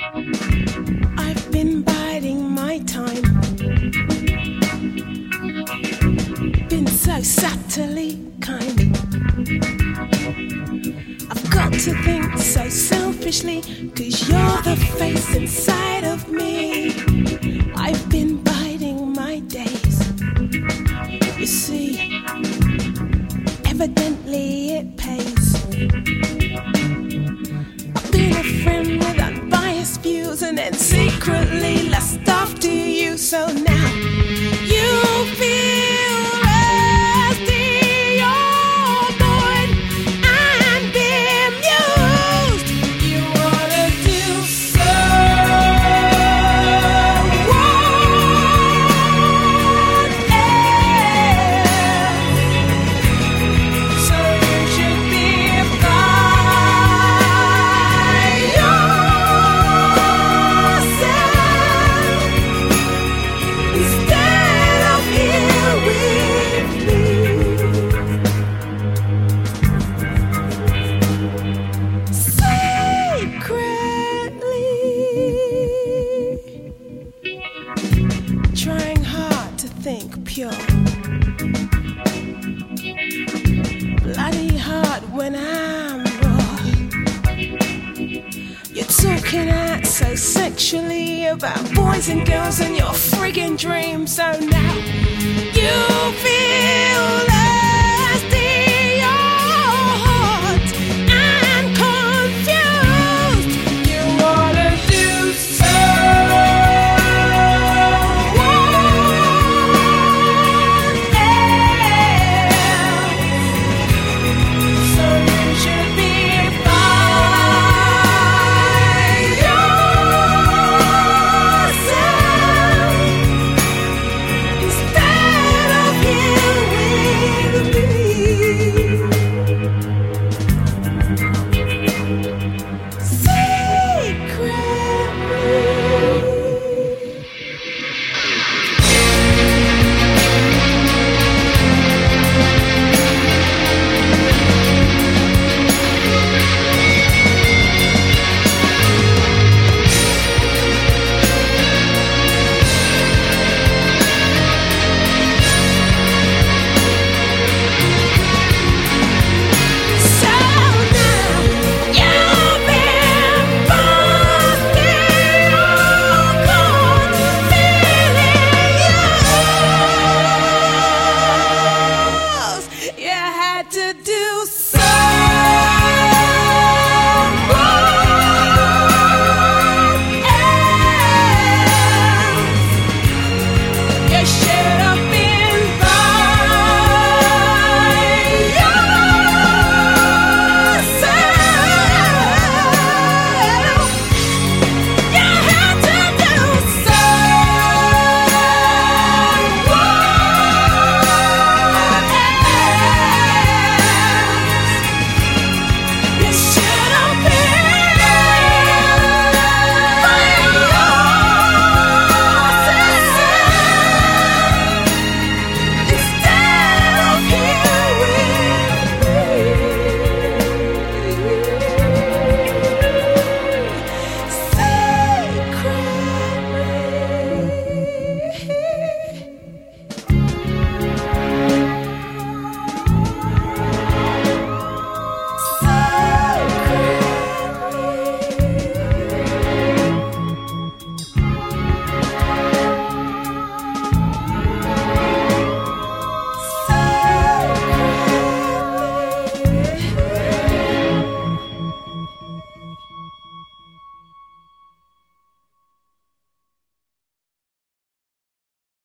I've been biding my time, been so subtly kind. I've got to think so selfishly, 'cause you're the face inside of me. I've been biding my days. You see, evidently it pays. I've been a friend with unbiased views and then secretly lust after you. So now you feel rusty, you're bored and bemused. You wanna do so what else? So you should be by yourself instead of here with me. Secretly trying hard to think pure, bloody hard when I'm raw. You're talking out so sexually about boys and girls and your friggin' dreams. So now you feel